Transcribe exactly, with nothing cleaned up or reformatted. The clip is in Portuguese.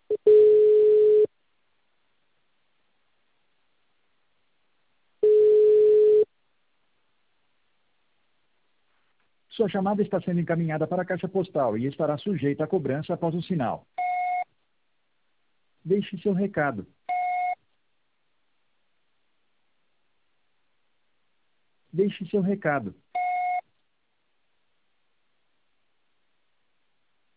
Sua chamada está sendo encaminhada para a caixa postal e estará sujeita a cobrança após o sinal. Deixe seu recado. Deixe seu recado.